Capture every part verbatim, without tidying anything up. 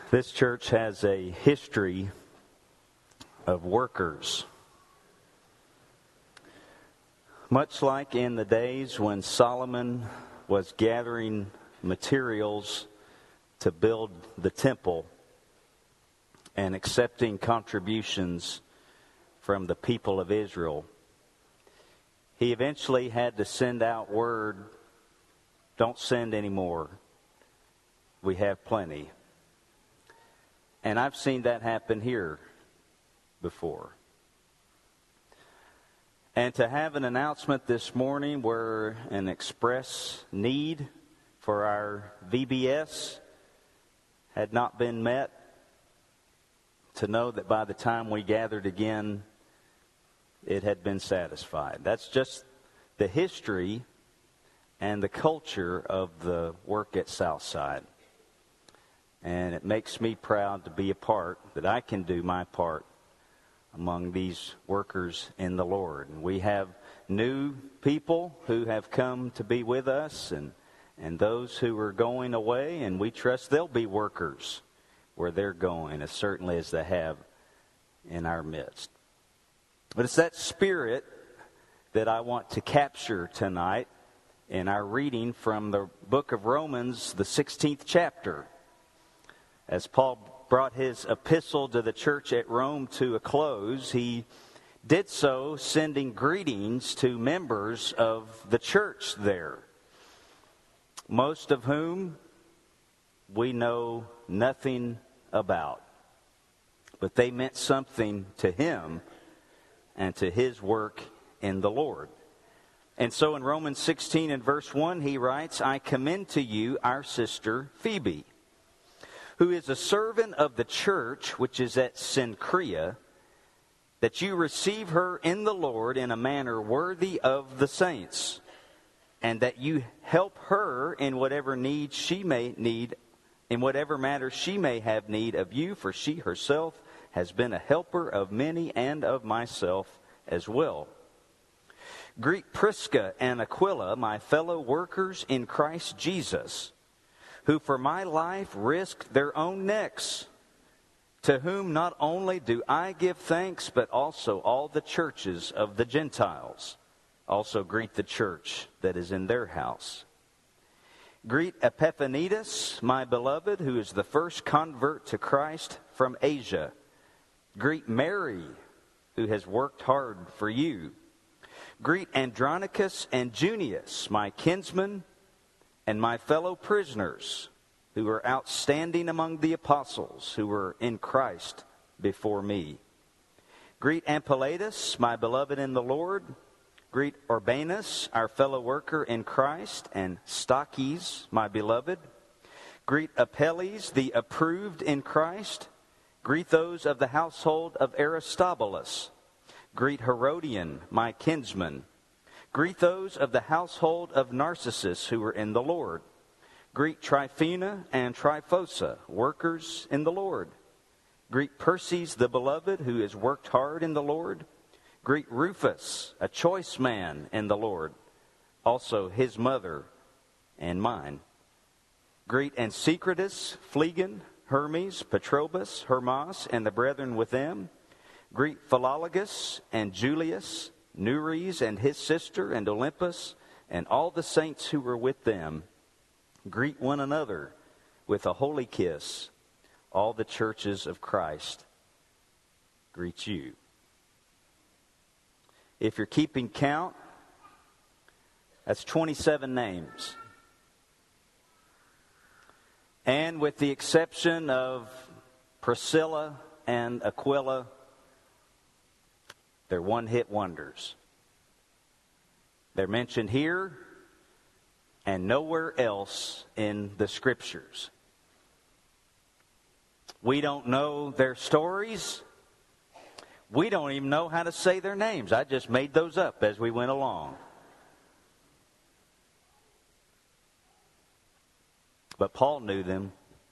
This church has a history of workers. Much like in the days when Solomon was gathering materials to build the temple and accepting contributions from the people of Israel, he eventually had to send out word, don't send any more. We have plenty. And I've seen that happen here before. And to have an announcement this morning where an express need for our V B S had not been met, to know that by the time we gathered again, it had been satisfied. That's just the history and the culture of the work at Southside. And it makes me proud to be a part, that I can do my part among these workers in the Lord. And we have new people who have come to be with us, and, and those who are going away, and we trust they'll be workers where they're going, as certainly as they have in our midst. But it's that spirit that I want to capture tonight in our reading from the book of Romans, the sixteenth chapter. As Paul brought his epistle to the church at Rome to a close, he did so sending greetings to members of the church there, most of whom we know nothing about. But they meant something to him and to his work in the Lord. And so in Romans sixteen and verse one, he writes, I commend to you our sister Phoebe, who is a servant of the church which is at Cenchrea, that you receive her in the Lord in a manner worthy of the saints, and that you help her in whatever need she may need, in whatever matter she may have need of you, for she herself has been a helper of many and of myself as well. Greet Prisca and Aquila, my fellow workers in Christ Jesus, who for my life risked their own necks, to whom not only do I give thanks, but also all the churches of the Gentiles. Also greet the church that is in their house. Greet Epaphroditus, my beloved, who is the first convert to Christ from Asia. Greet Mary, who has worked hard for you. Greet Andronicus and Junius, my kinsmen, and my fellow prisoners, who are outstanding among the apostles, who were in Christ before me. Greet Ampliatus, my beloved in the Lord. Greet Urbanus, our fellow worker in Christ, and Stachys, my beloved. Greet Apelles, the approved in Christ. Greet those of the household of Aristobulus. Greet Herodian, my kinsman. Greet those of the household of Narcissus who are in the Lord. Greet Tryphena and Tryphosa, workers in the Lord. Greet Perses the beloved, who has worked hard in the Lord. Greet Rufus, a choice man in the Lord, also his mother and mine. Greet Encecritus, Phlegon, Hermes, Patrobas, Hermas, and the brethren with them. Greet Philologus and Julius, Neures and his sister, and Olympus, and all the saints who were with them. Greet one another with a holy kiss. All the churches of Christ greet you. If you're keeping count, that's twenty-seven names. And with the exception of Priscilla and Aquila, they're one-hit wonders. They're mentioned here and nowhere else in the Scriptures. We don't know their stories. We don't even know how to say their names. I just made those up as we went along. But Paul knew them.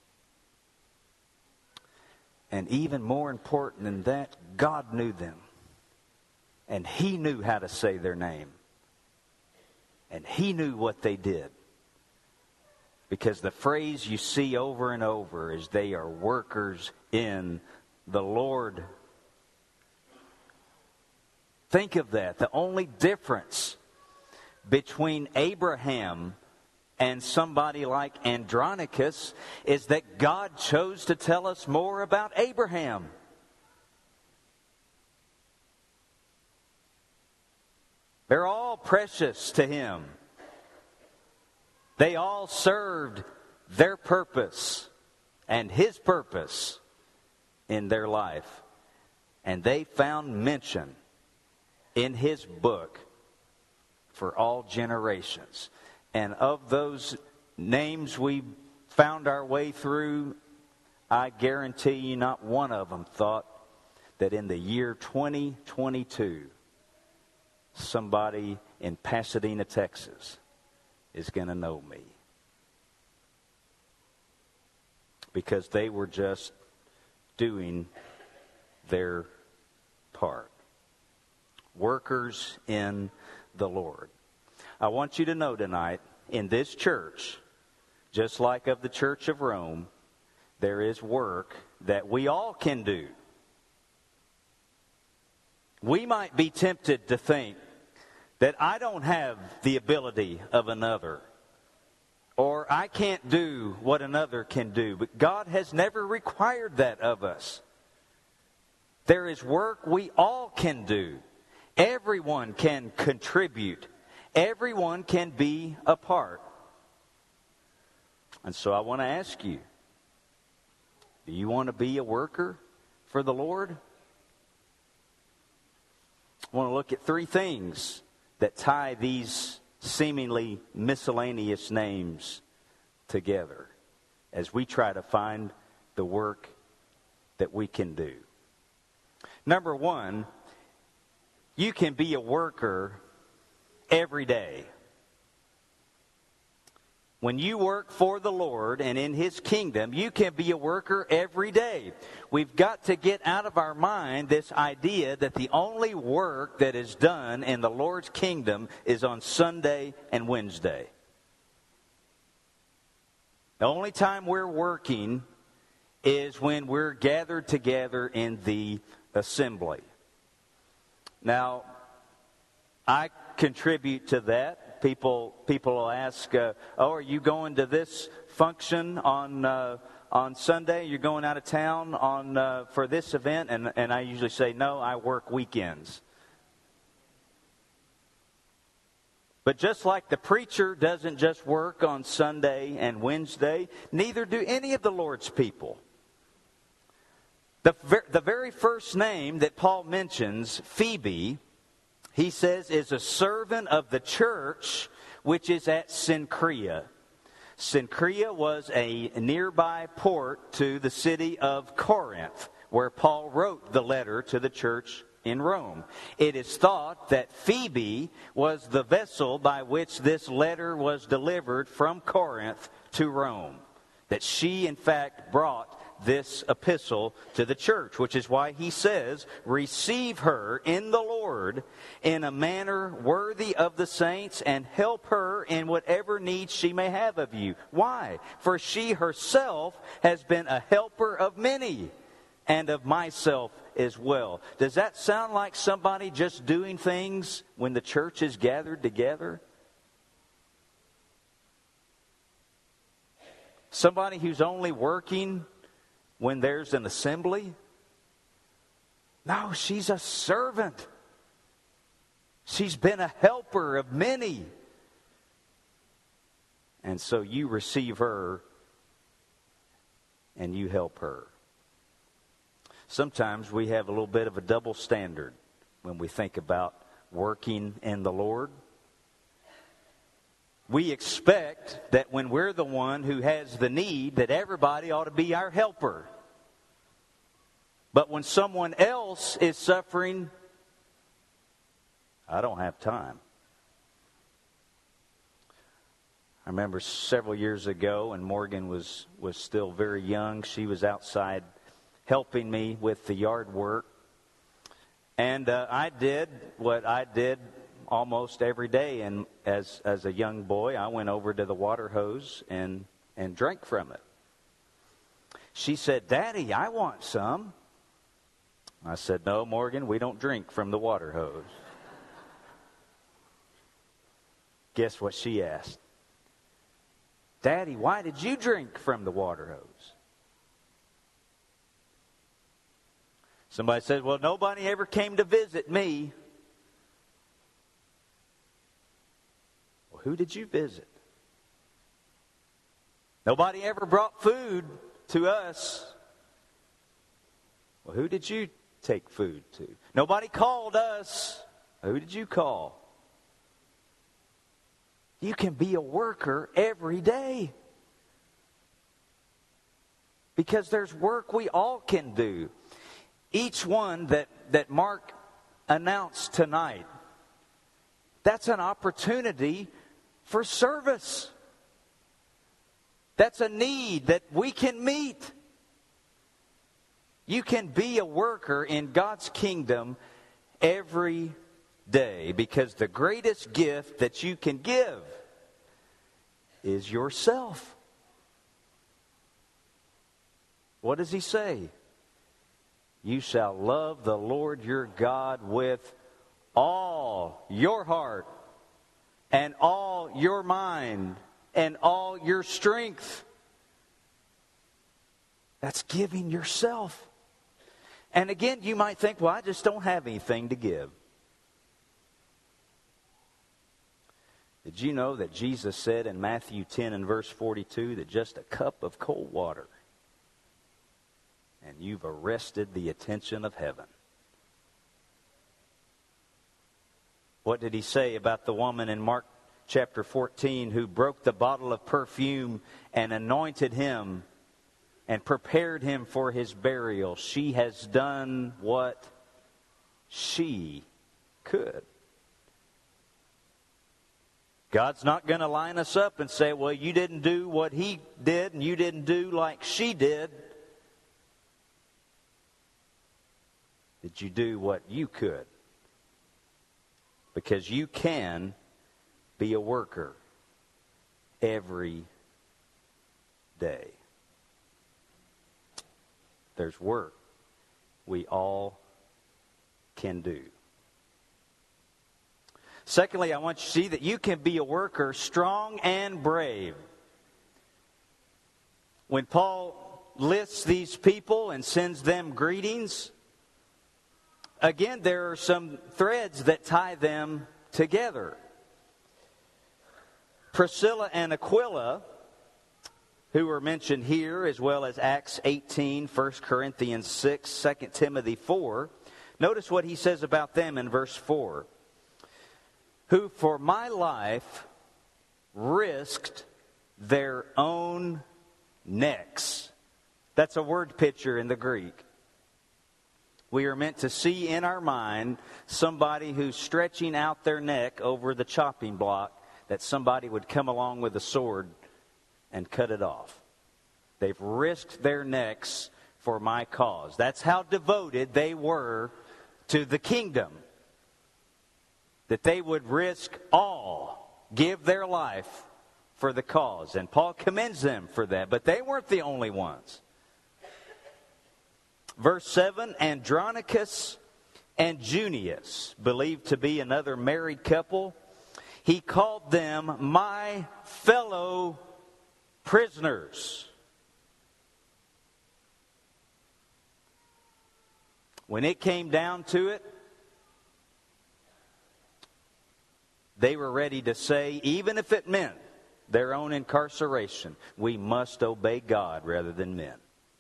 And even more important than that, God knew them. And He knew how to say their name. And He knew what they did. Because the phrase you see over and over is they are workers in the Lord. Think of that. The only difference between Abraham and somebody like Andronicus is that God chose to tell us more about Abraham. They're all precious to him. They all served their purpose and his purpose in their life. And they found mention in his book for all generations. And of those names we found our way through, I guarantee you not one of them thought that in the year twenty twenty-two, somebody in Pasadena, Texas, is going to know me. Because they were just doing their part. Workers in the Lord. I want you to know tonight, in this church, just like of the Church of Rome, there is work that we all can do. We might be tempted to think that I don't have the ability of another, or I can't do what another can do. But God has never required that of us. There is work we all can do. Everyone can contribute. Everyone can be a part. And so I want to ask you, do you want to be a worker for the Lord? I want to look at three things that tie these seemingly miscellaneous names together as we try to find the work that we can do. Number one, you can be a worker every day. When you work for the Lord and in His kingdom, you can be a worker every day. We've got to get out of our mind this idea that the only work that is done in the Lord's kingdom is on Sunday and Wednesday. The only time we're working is when we're gathered together in the assembly. Now, I contribute to that. People people will ask, uh, oh, are you going to this function on uh, on Sunday? You're going out of town on uh, for this event? And, and I usually say, no, I work weekends. But just like the preacher doesn't just work on Sunday and Wednesday, neither do any of the Lord's people. The, ver- the very first name that Paul mentions, Phoebe, he says, is a servant of the church which is at Cenchrea. Cenchrea was a nearby port to the city of Corinth, where Paul wrote the letter to the church in Rome. It is thought that Phoebe was the vessel by which this letter was delivered from Corinth to Rome. That she, in fact, brought this epistle to the church, which is why he says, receive her in the Lord in a manner worthy of the saints and help her in whatever needs she may have of you. Why? For she herself has been a helper of many and of myself as well. Does that sound like somebody just doing things when the church is gathered together? Somebody who's only working when there's an assembly? No, she's a servant. She's been a helper of many. And so you receive her and you help her. Sometimes we have a little bit of a double standard when we think about working in the Lord. We expect that when we're the one who has the need, that everybody ought to be our helper. But when someone else is suffering, I don't have time. I remember several years ago, and Morgan was, was still very young. She was outside helping me with the yard work. And uh, I did what I did almost every day. And as as a young boy, I went over to the water hose and and drank from it. She said, "Daddy, I want some." I said, "No, Morgan, we don't drink from the water hose." Guess what she asked? "Daddy, why did you drink from the water hose?" Somebody said, "Well, nobody ever came to visit me." Well, who did you visit? Nobody ever brought food to us. Well, who did you take food to? Nobody called us. Who did you call? You can be a worker every day. Because there's work we all can do. Each one that, that Mark announced tonight, that's an opportunity for service. That's a need that we can meet. You can be a worker in God's kingdom every day, because the greatest gift that you can give is yourself. What does he say? You shall love the Lord your God with all your heart and all your mind and all your strength. That's giving yourself. And again, you might think, well, I just don't have anything to give. Did you know that Jesus said in Matthew ten and verse forty-two that just a cup of cold water and you've arrested the attention of heaven? What did he say about the woman in Mark chapter fourteen who broke the bottle of perfume and anointed him and prepared him for his burial? She has done what she could. God's not going to line us up and say, well, you didn't do what he did and you didn't do like she did. Did you do what you could? Because you can be a worker every day. There's work we all can do. Secondly, I want you to see that you can be a worker strong and brave. When Paul lists these people and sends them greetings, again, there are some threads that tie them together. Priscilla and Aquila, who are mentioned here, as well as Acts eighteen, First Corinthians six, Second Timothy four. Notice what he says about them in verse four. Who for my life risked their own necks. That's a word picture in the Greek. We are meant to see in our mind somebody who's stretching out their neck over the chopping block, that somebody would come along with a sword and cut it off. They've risked their necks for my cause. That's how devoted they were to the kingdom. That they would risk all, give their life for the cause. And Paul commends them for that. But they weren't the only ones. Verse seven, Andronicus and Junius, believed to be another married couple, he called them my fellow prisoners. When it came down to it, they were ready to say, even if it meant their own incarceration, we must obey God rather than men.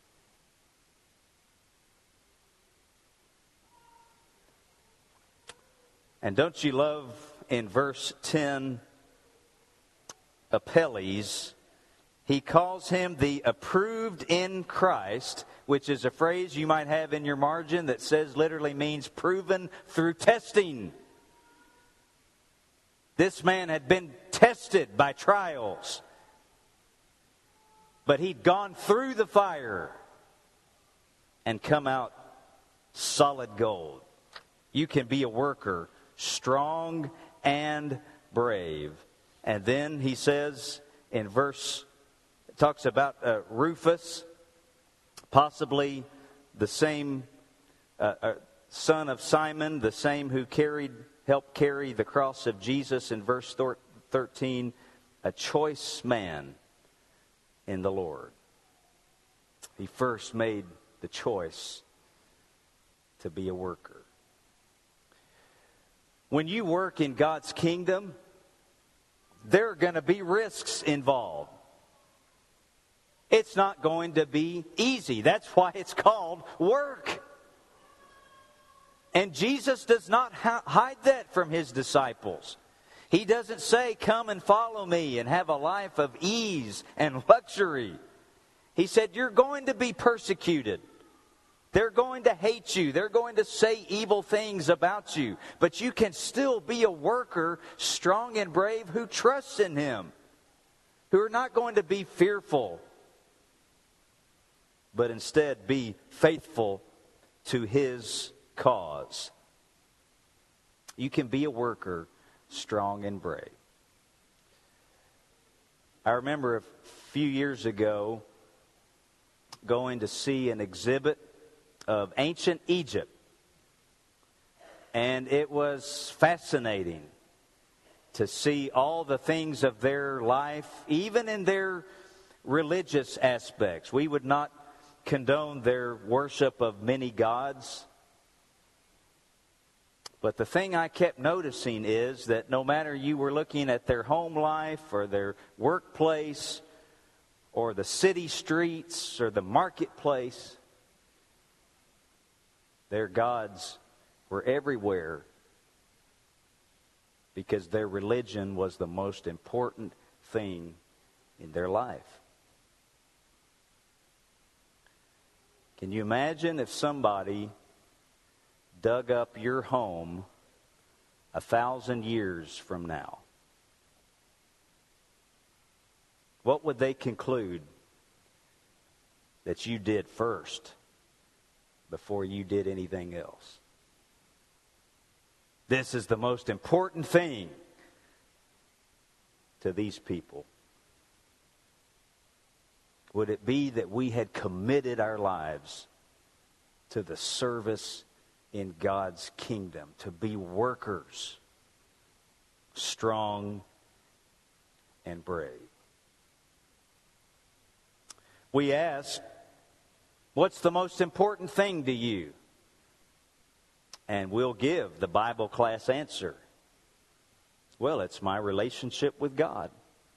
And don't you love in verse ten, Apelles, he calls him the approved in Christ, which is a phrase you might have in your margin that says literally means proven through testing. This man had been tested by trials, but he'd gone through the fire and come out solid gold. You can be a worker, strong and brave. And then he says in verse It talks about uh, Rufus, possibly the same uh, uh, son of Simon, the same who carried, helped carry the cross of Jesus in verse thirteen, a choice man in the Lord. He first made the choice to be a worker. When you work in God's kingdom, there are going to be risks involved. It's not going to be easy. That's why it's called work. And Jesus does not ha- hide that from his disciples. He doesn't say, come and follow me and have a life of ease and luxury. He said, you're going to be persecuted. They're going to hate you. They're going to say evil things about you. But you can still be a worker, strong and brave, who trusts in him. Who are not going to be fearful, but instead be faithful to his cause. You can be a worker, strong and brave. I remember a few years ago going to see an exhibit of ancient Egypt. And it was fascinating to see all the things of their life, even in their religious aspects. We would not condone their worship of many gods. But the thing I kept noticing is that no matter you were looking at their home life or their workplace or the city streets or the marketplace, their gods were everywhere because their religion was the most important thing in their life. Can you imagine if somebody dug up your home a thousand years from now? What would they conclude that you did first before you did anything else? This is the most important thing to these people. Would it be that we had committed our lives to the service in God's kingdom, to be workers, strong and brave? We ask, what's the most important thing to you? And we'll give the Bible class answer. Well, it's my relationship with God.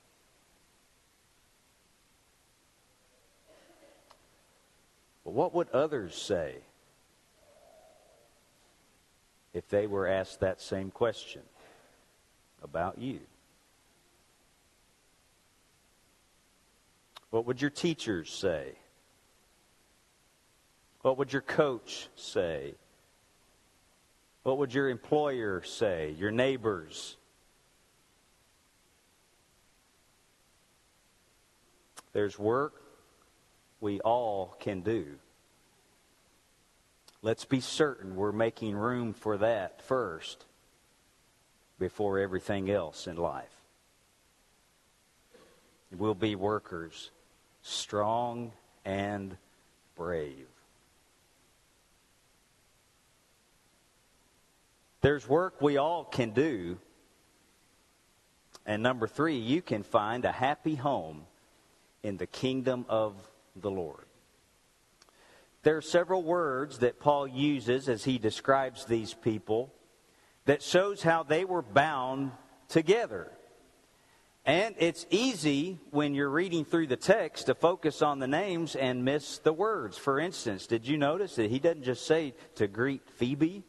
But what would others say if they were asked that same question about you? What would your teachers say? What would your coach say? What would your employer say? Your neighbors? There's work we all can do. Let's be certain we're making room for that first before everything else in life. We'll be workers, strong and brave. There's work we all can do. And number three, you can find a happy home in the kingdom of the Lord. There are several words that Paul uses as he describes these people that shows how they were bound together. And it's easy when you're reading through the text to focus on the names and miss the words. For instance, did you notice that he doesn't just say to greet Phoebe?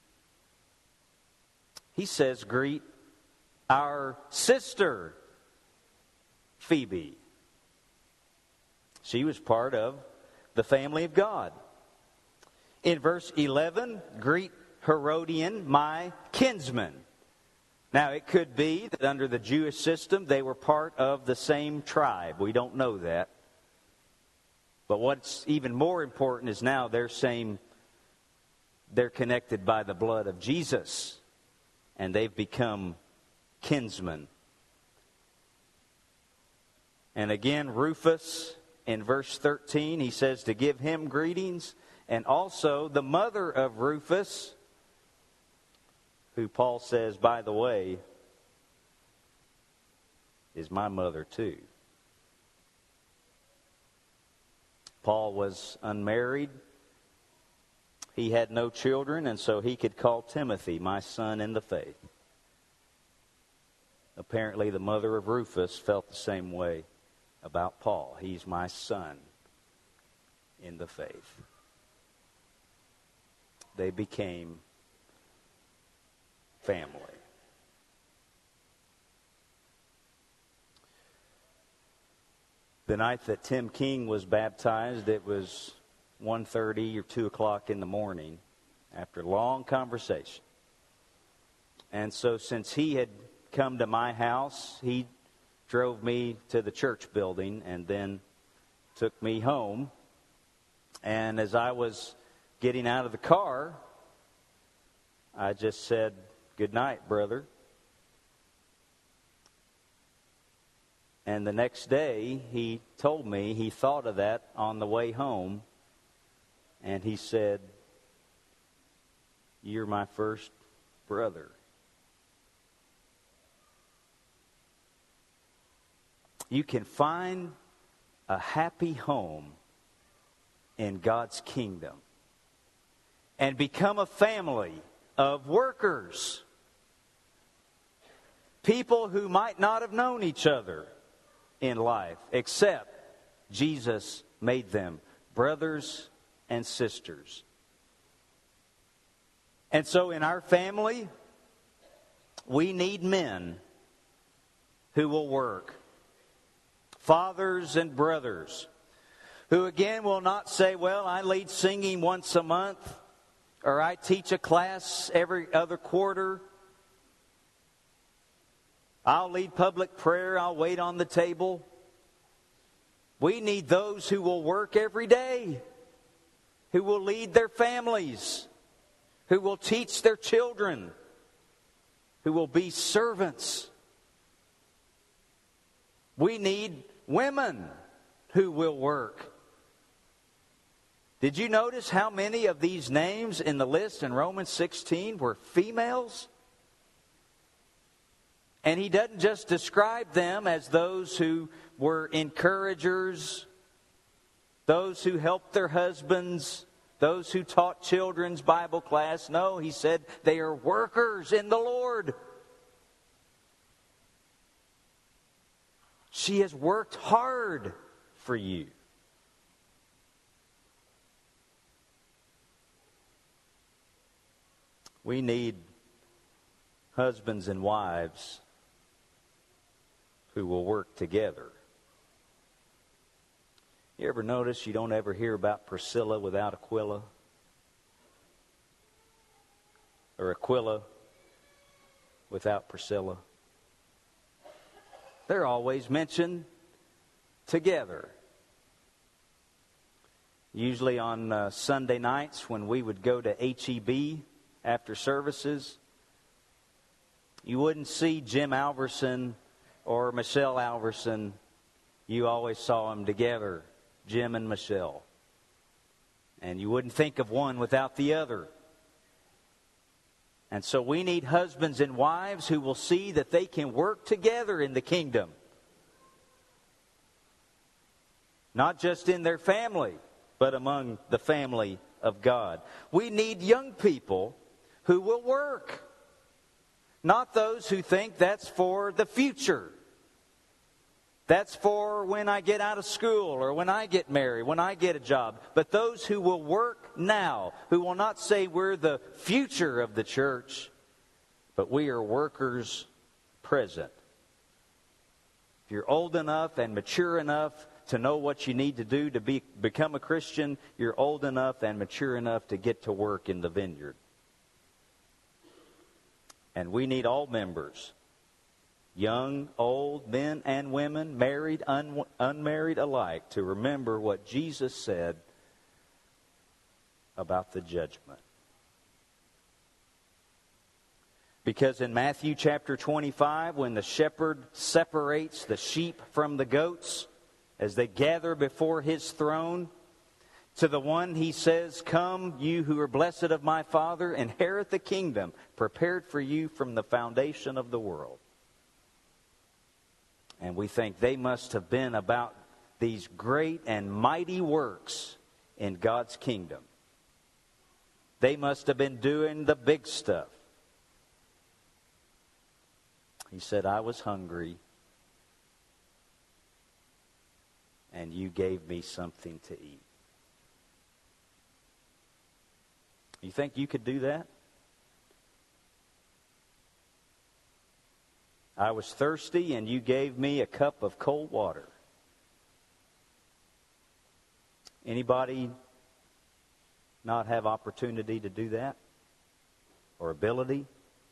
He says greet our sister Phoebe. She was part of the family of God. In verse eleven, greet Herodian, my kinsman. Now, it could be that under the Jewish system, they were part of the same tribe. We don't know that. But what's even more important is now they're saying they're connected by the blood of Jesus, and they've become kinsmen. And again, Rufus, in verse thirteen, he says to give him greetings. And also the mother of Rufus, who Paul says, by the way, is my mother too. Paul was unmarried. He had no children, and so he could call Timothy my son in the faith. Apparently, the mother of Rufus felt the same way about Paul. He's my son in the faith. They became family. The night that Tim King was baptized, it was one thirty or two o'clock in the morning after a long conversation. And so since he had come to my house, he drove me to the church building and then took me home. And as I was getting out of the car, I just said, "Good night, brother." And the next day, he told me he thought of that on the way home. And he said, "You're my first brother." You can find a happy home in God's kingdom and become a family of workers. People who might not have known each other in life, except Jesus made them brothers and sisters. And so in our family, we need men who will work. Fathers and brothers who again will not say, "Well, I lead singing once a month," or "I teach a class every other quarter. I'll lead public prayer, I'll wait on the table." We need those who will work every day, who will lead their families, who will teach their children, who will be servants. We need women who will work. Did you notice how many of these names in the list in Romans sixteen were females? And he doesn't just describe them as those who were encouragers, those who helped their husbands, those who taught children's Bible class. No, he said they are workers in the Lord. She has worked hard for you. We need husbands and wives who will work together. You ever notice you don't ever hear about Priscilla without Aquila? Or Aquila without Priscilla? They're always mentioned together. Usually on uh, Sunday nights when we would go to H E B after services, you wouldn't see Jim Alverson or Michelle Alverson. You always saw them together, Jim and Michelle. And you wouldn't think of one without the other. And so we need husbands and wives who will see that they can work together in the kingdom. Not just in their family, but among the family of God. We need young people who will work. Not those who think that's for the future. That's for when I get out of school or when I get married, when I get a job. But those who will work now, who will not say we're the future of the church, but we are workers present. If you're old enough and mature enough to know what you need to do to be, become a Christian, you're old enough and mature enough to get to work in the vineyard. And we need all members, young, old, men and women, married, un- unmarried alike, to remember what Jesus said about the judgment. Because in Matthew chapter twenty-five, when the shepherd separates the sheep from the goats, as they gather before His throne. To the one He says, "Come, you who are blessed of my Father, inherit the kingdom prepared for you from the foundation of the world." And we think they must have been about these great and mighty works in God's kingdom. They must have been doing the big stuff. He said, "I was hungry, and you gave me something to eat." You think you could do that? "I was thirsty, and you gave me a cup of cold water." Anybody not have opportunity to do that? Or ability?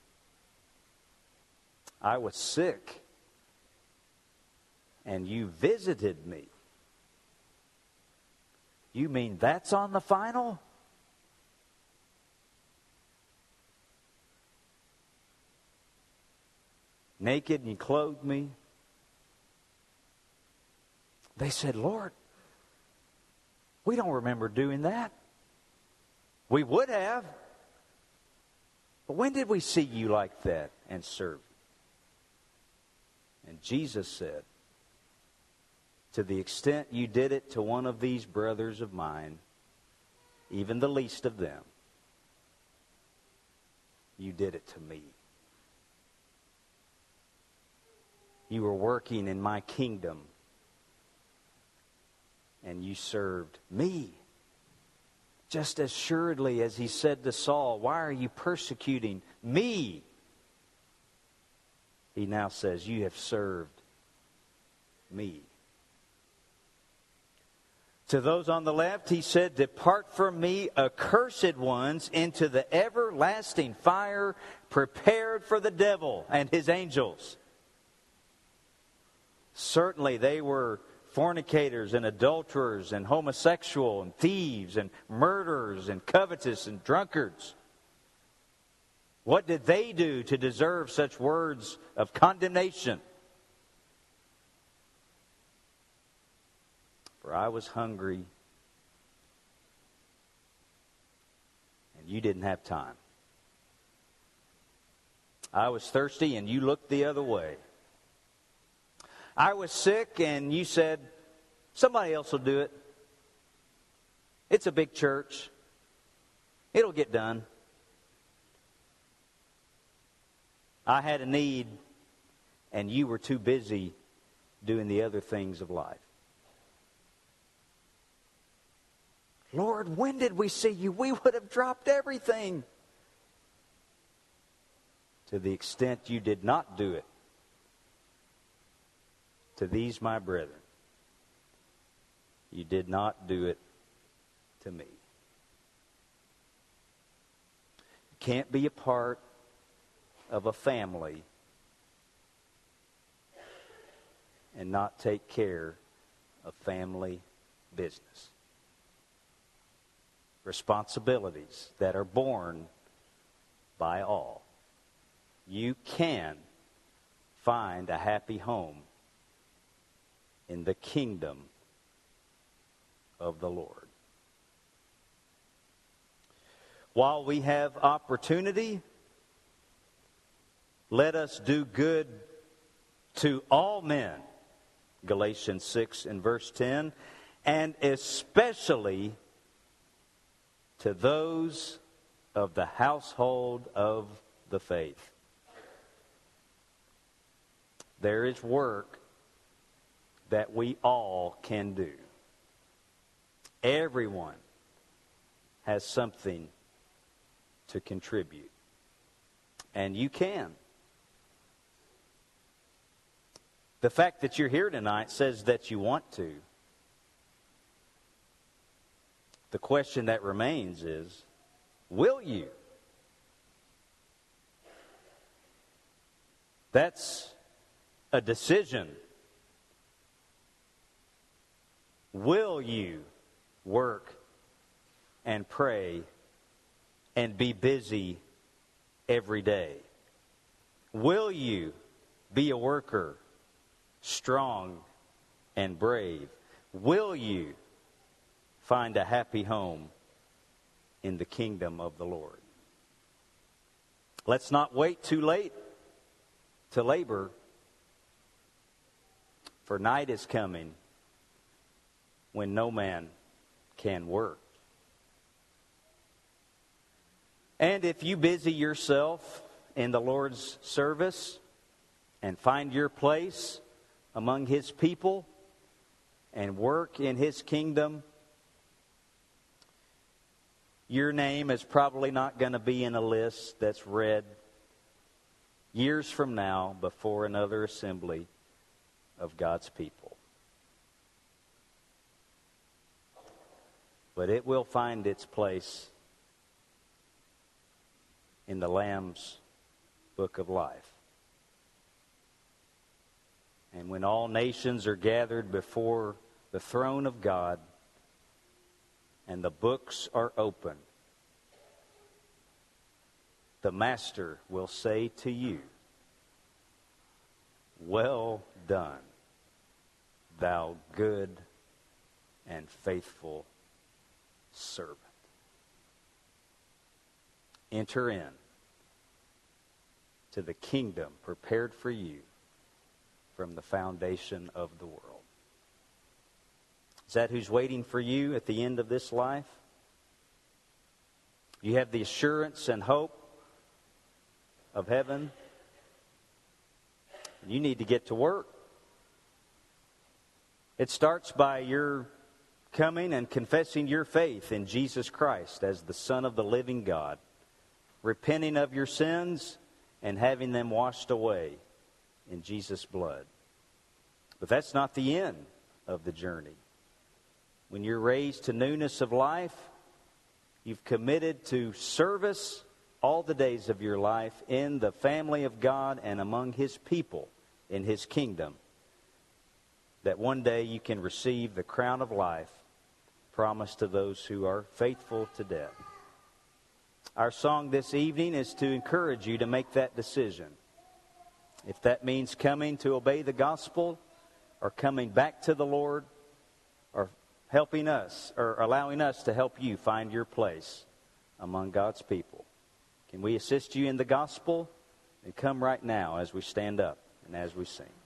"I was sick, and you visited me." You mean that's on the final? "Naked, and you clothed me." They said, "Lord, we don't remember doing that." We would have. But when did we see you like that and serve you? And Jesus said, "To the extent you did it to one of these brothers of mine, even the least of them, you did it to me." You were working in my kingdom, and you served me. Just as assuredly as He said to Saul, "Why are you persecuting me?" He now says, "You have served me." To those on the left, He said, "Depart from me, accursed ones, into the everlasting fire prepared for the devil and his angels." Certainly they were fornicators and adulterers and homosexual and thieves and murderers and covetous and drunkards. What did they do to deserve such words of condemnation? "For I was hungry, and you didn't have time. I was thirsty, and you looked the other way. I was sick, and you said, somebody else will do it. It's a big church. It'll get done. I had a need, and you were too busy doing the other things of life. Lord, when did we see you? We would have dropped everything." To the extent you did not do it to these my brethren, you did not do it to me. You can't be a part of a family and not take care of family business. Responsibilities that are borne by all. You can find a happy home in the kingdom of the Lord. While we have opportunity, let us do good to all men, Galatians six and verse ten, and especially to those of the household of the faith. There is work that we all can do. Everyone has something to contribute. And you can. The fact that you're here tonight says that you want to. The question that remains is, will you? That's a decision. Will you work and pray and be busy every day? Will you be a worker, strong and brave? Will you find a happy home in the kingdom of the Lord? Let's not wait too late to labor, for night is coming when no man can work. And if you busy yourself in the Lord's service and find your place among His people and work in His kingdom, your name is probably not going to be in a list that's read years from now before another assembly of God's people. But it will find its place in the Lamb's book of life. And when all nations are gathered before the throne of God and the books are open, the Master will say to you, "Well done, thou good and faithful servant. Enter in to the kingdom prepared for you from the foundation of the world." Is that who's waiting for you at the end of this life? You have the assurance and hope of heaven. You need to get to work. It starts by your coming and confessing your faith in Jesus Christ as the Son of the living God, repenting of your sins and having them washed away in Jesus' blood. But that's not the end of the journey. When you're raised to newness of life, you've committed to service all the days of your life in the family of God and among His people in His kingdom, that one day you can receive the crown of life promised to those who are faithful to death. Our song this evening is to encourage you to make that decision. If that means coming to obey the gospel, or coming back to the Lord, or helping us, or allowing us to help you find your place among God's people. Can we assist you in the gospel? And come right now as we stand up and as we sing.